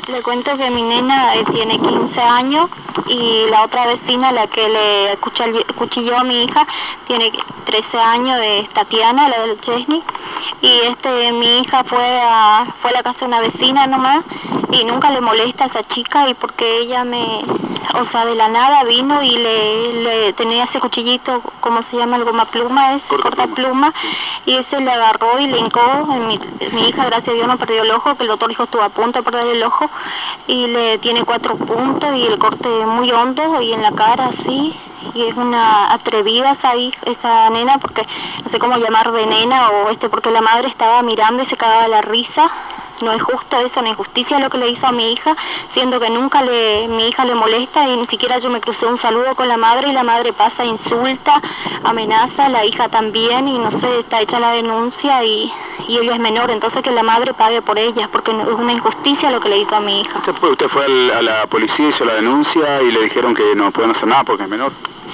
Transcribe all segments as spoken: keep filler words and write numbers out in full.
Le cuento que mi nena eh, tiene quince años y la otra vecina, la que le cuchilló a mi hija, tiene trece años, es Tatiana, la del Chesney. Y este, mi hija fue a, fue a la casa de una vecina nomás y nunca le molesta a esa chica, y porque ella me, o sea, de la nada vino y le, le tenía ese cuchillito, ¿cómo se llama? El goma pluma, ese, corta, corta pluma, y ese le agarró y le hincó. Mi, mi hija, gracias a Dios, no perdió el ojo, que el doctor dijo estuvo a punto de perder el ojo, y le tiene cuatro puntos y el corte muy hondo y en la cara así. Y es una atrevida esa, esa nena, porque no sé cómo llamar de nena o este, porque la madre estaba mirando y se cagaba la risa. No es justo eso, una injusticia lo que le hizo a mi hija, siendo que nunca le, mi hija le molesta, y ni siquiera yo me crucé un saludo con la madre, y la madre pasa, insulta, amenaza, la hija también, y no sé, está hecha la denuncia y, y ella es menor, entonces que la madre pague por ella, porque es una injusticia lo que le hizo a mi hija. ¿Usted fue, usted fue al, a la policía, hizo la denuncia y le dijeron que no pueden hacer nada porque es menor?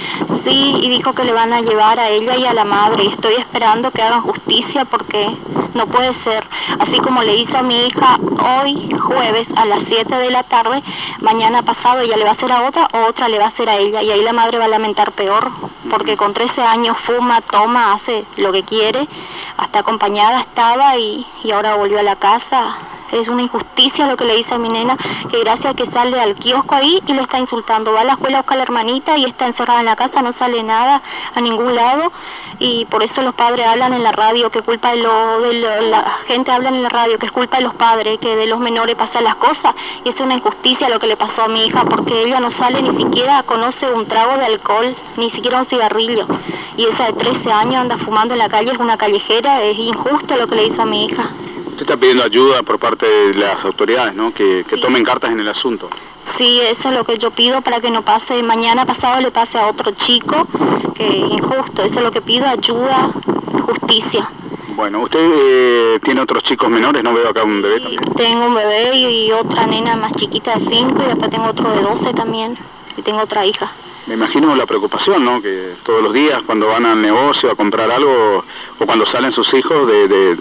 Sí, y dijo que le van a llevar a ella y a la madre, y estoy esperando que hagan justicia porque no puede ser. Así como le hizo a mi hija hoy, jueves, a las siete de la tarde, mañana pasado ella le va a hacer a otra, o otra le va a hacer a ella, y ahí la madre va a lamentar peor, porque con trece años fuma, toma, hace lo que quiere, hasta acompañada estaba y, y ahora volvió a la casa. Es una injusticia lo que le hizo a mi nena, que gracias a que sale al kiosco ahí y le está insultando. Va a la escuela a buscar a la hermanita y está encerrada en la casa, no sale nada a ningún lado, y por eso los padres hablan en la radio que culpa de, lo, de lo, la gente habla en la radio que es culpa de los padres, que de los menores pasan las cosas, y es una injusticia lo que le pasó a mi hija, porque ella no sale, ni siquiera conoce un trago de alcohol, ni siquiera un cigarrillo, y esa de trece años anda fumando en la calle, es una callejera. Es injusto lo que le hizo a mi hija. Usted está pidiendo ayuda por parte de las autoridades, ¿no? Que, que sí. tomen cartas en el asunto. Sí, eso es lo que yo pido, para que no pase, mañana pasado le pase a otro chico, que es injusto. Eso es lo que pido, ayuda, justicia. Bueno, usted eh, tiene otros chicos menores, ¿no? Veo acá un bebé sí, también. Tengo un bebé y, y otra nena más chiquita de cinco, y después tengo otro de doce también, y tengo otra hija. Me imagino la preocupación, ¿no? Que todos los días cuando van al negocio a comprar algo, o cuando salen sus hijos de... de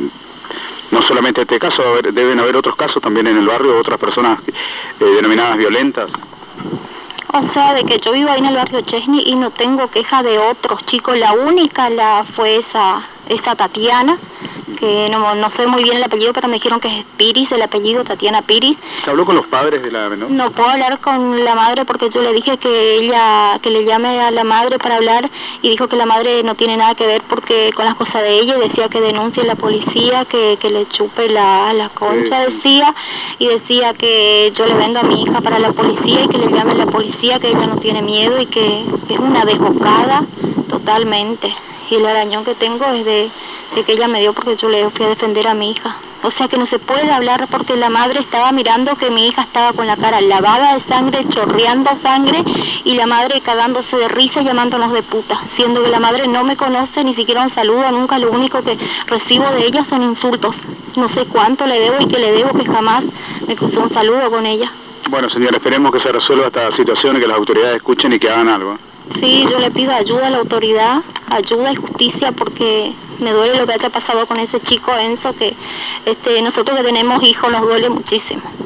no solamente este caso, deben haber otros casos también en el barrio, otras personas eh, denominadas violentas. O sea, de que yo vivo ahí en el barrio Chesney y no tengo queja de otros chicos. La única la fue esa, esa Tatiana, que no, no sé muy bien el apellido, pero me dijeron que es Piris el apellido, Tatiana Piris. ¿Se habló con los padres de la menor? No puedo hablar con la madre porque yo le dije que ella, que le llame a la madre para hablar, y dijo que la madre no tiene nada que ver porque con las cosas de ella, y decía que denuncie a la policía, que, que le chupe la, la concha, sí, sí. decía, y decía que yo le vendo a mi hija para la policía y que le llame a la policía, que ella no tiene miedo y que es una desbocada totalmente. Y el arañón que tengo es de, de que ella me dio porque yo le fui a defender a mi hija. O sea que no se puede hablar porque la madre estaba mirando que mi hija estaba con la cara lavada de sangre, chorreando sangre, y la madre cagándose de risa, llamándonos de puta, siendo que la madre no me conoce, ni siquiera un saludo, nunca. Lo único que recibo de ella son insultos. No sé cuánto le debo y que le debo, que jamás me crucé un saludo con ella. Bueno, señora, esperemos que se resuelva esta situación y que las autoridades escuchen y que hagan algo. Sí, yo le pido ayuda a la autoridad, ayuda y justicia, porque me duele lo que haya pasado con ese chico Enzo, que este, nosotros que tenemos hijos nos duele muchísimo.